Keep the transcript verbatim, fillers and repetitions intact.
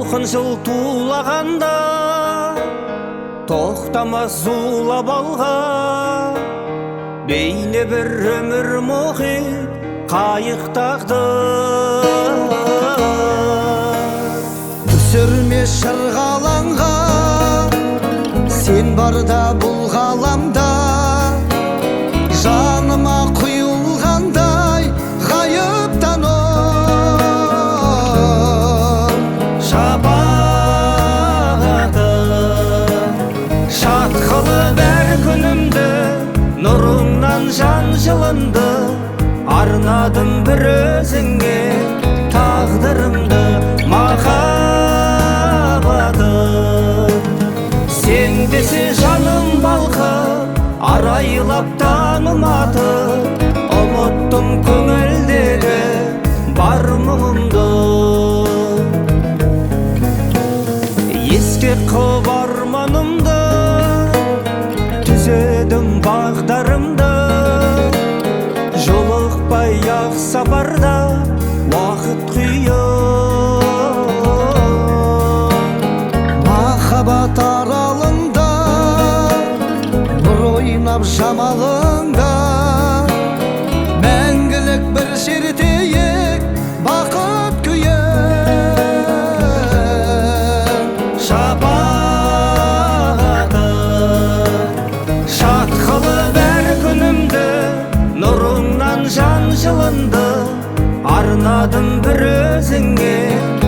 толқыншыл тулағанда тоқтамас зулап алға, бейне бір өмір мұхит қайықтағды. Түсірме шырғалаңға, сен барда бұл ғаламда, жаныма құйылғандай ғайыптан оң шапағаты шатқалы бәр күнімді, нұрыңнан жан жылынды, арнадым бір өзіңе тағдырымды. Махаббаты сен десе жаным балқып, арайлап танымады, ұмыттым көңілдегі бар мұңымды. Еске қып арманымды, түзедім бағдарымды, жолықпай ақ сапарда уақыт қиын. Махаббат аралында нұр ойнап жамалыңда, мәңгілік бір шертейік бақыт күйін. Шапағаты шатқалы бәр күнімді, нұрыңнан жан жылынды, арнадым бір өзіңе